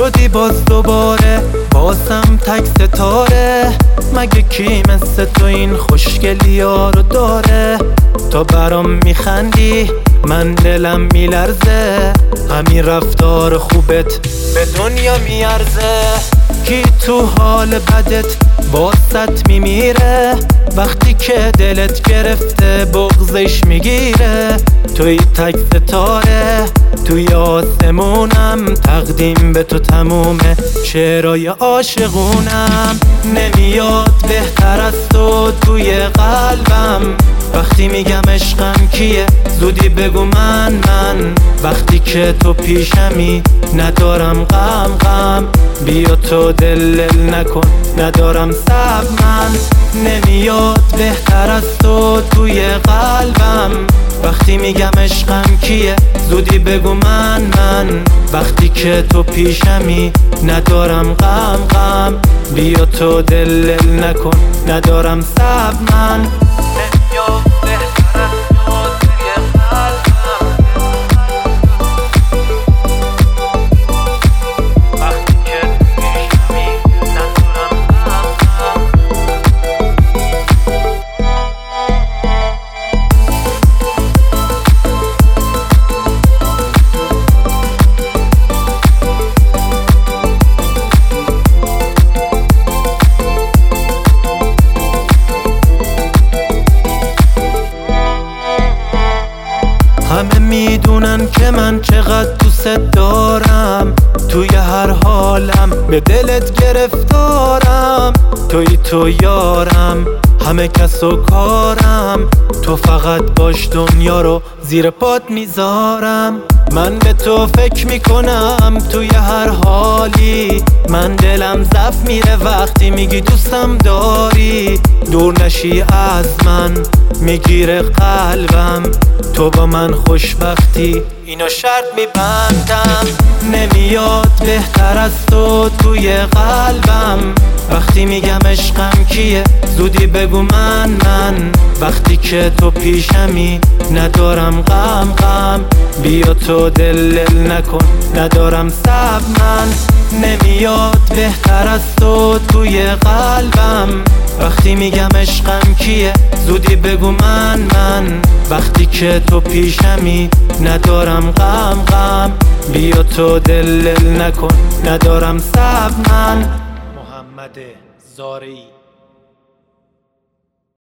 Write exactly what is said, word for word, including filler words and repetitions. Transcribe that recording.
شدی باز دوباره بازم تک ستاره. مگه کی مثل تو این خوشگلی ها رو داره؟ تو برام میخندی من دلم میلرزه، همین رفتار خوبت به دنیا میارزه. کی تو حال بدت باست میمیره، وقتی که دلت گرفته بغضش میگیره. توی تک ستاره توی آسمونم، تقدیم به تو تمومه شعرهای عاشقونم. نمیاد بهتر از تو توی قلبم، وقتی میگم عشقم کیه زودی بگو من من. وقتی که تو پیشمی ندارم غم غم، بیا تو دل دل نکن ندارم صبر من. نمیاد بهتر از تو توی قلبم، وقتی میگم عشقم کیه زودی بگو من من. وقتی که تو پیشمی ندارم غم غم، بیا تو دل دل نکن ندارم صبر من. نمیاد بهتر از تو توی قلبم، وقتی که تو پیشمی ندارم غم غم. همه میدونن که من چقدر دوست دارم، توی هر حالم به دلت گرفتارم. توی تو یارم همه کس و کارم، تو فقط باش دنیا رو زیر پات میذارم. من به تو فکر میکنم توی هر حالی، من دلم ضعف میره وقتی میگی دوستم داری. دور نشی از من میگیره قلبم، تو با من خوشبختی اینو شرط میبندم. نمیاد بهتر از تو توی قلبم، وقتی میگم عشقم کیه زودی بگو من من. وقتی که تو پیشمی ندارم غم غم، بیا تو دل دل نکن ندارم صبر من. نمیاد بهتر از تو توی قلبم، وقتی میگم عشقم کیه زودی بگو من من. وقتی که تو پیشمی ندارم غم غم، بیا تو دل دل نکن ندارم صبر من. محمد زارعی